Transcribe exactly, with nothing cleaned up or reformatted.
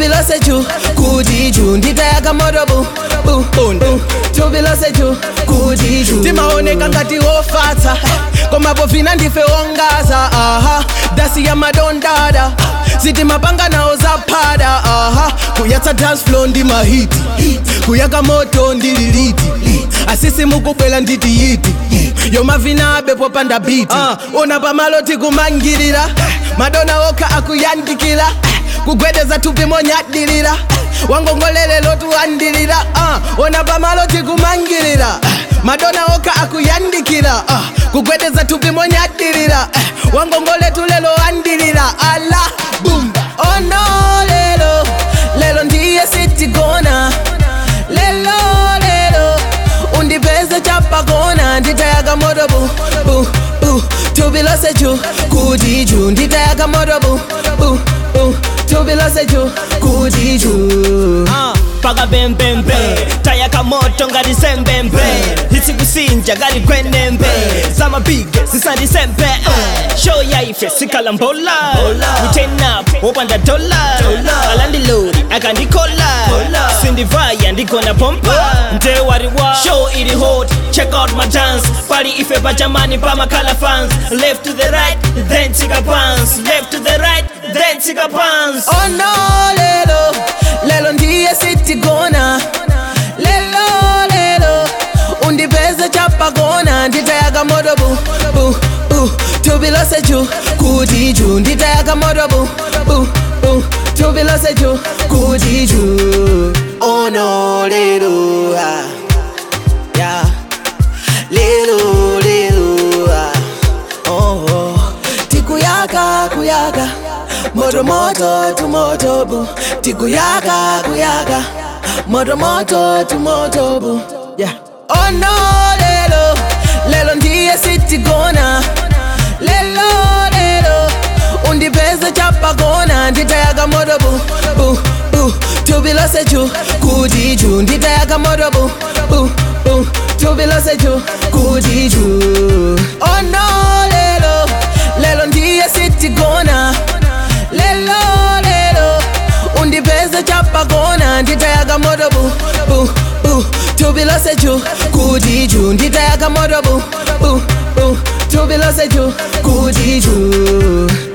tubilose chu kuti chu nditayaka moto bu bu bu tubilose chu kuti chu timaoneka ngati ofatsa koma povina ndife ongaza aha dasi ya madondada sitimapanga nawo zaphada aha kuyatsa dance floor ndi mahiti kuyaka moto ndililiti asisi mukubwela nditi yiti yomavina abepo panda biti uh, ona pamaloti kumangirira madona oka akuyandikira kugwedeza tupi monyadilira wangongolele lotuandilira uh, ona pamaloti kumangirira madona oka akuyandikira uh, kugwedeza tupi monyadilira uh, wangongole tulelo andilira ala boom oh no lelo lelo ndiye sitigona lelo lelo undipeze chapa kona nditayaka moto bu bu bu tubilose chu kuti chu nditayaka moto bu bu bu tubilose chu kuti chu uh, paka bembembe tayaka moto ngati sembembe hitsi kusinja ngati kwenembe zamabige zisandisembe uh, show yaife sikalambola we turn up opanda dola alandilori akandikola sindivaya ndikona pompa ndewariwa show iri hot check out my dance pali ife pachamani pamakala fans left to the right then tika pants left to the right then tika pants oh no lelo lelo ndiye sitigona lelo lelo undipeze chapa kona nditayaka moto bu bu bu tubilose chu kuti chu nditayaka moto bu bu bu tubilose chu kuti chu oh no lelo ah yeah lelo lelo ah oh, oh. tikuyaka kuyaka moto moto tu moto bu tikuyaka kuyaka moto moto tu moto bu yeah oh no lelo lelo ndiye sitigona lelo lelo undipeze chapa kona nditayaka moto bu bu bu tubilose chu kuti chu nditayaka moto bu bu bu tubilose chu kuti chu oh no lelo lelo ndiye sitigona lelo lelo undipeze chapa kona nditayaka moto bu bu bu tubilose chu kuti chu nditayaka moto bu bu bu tubilose chu kuti chu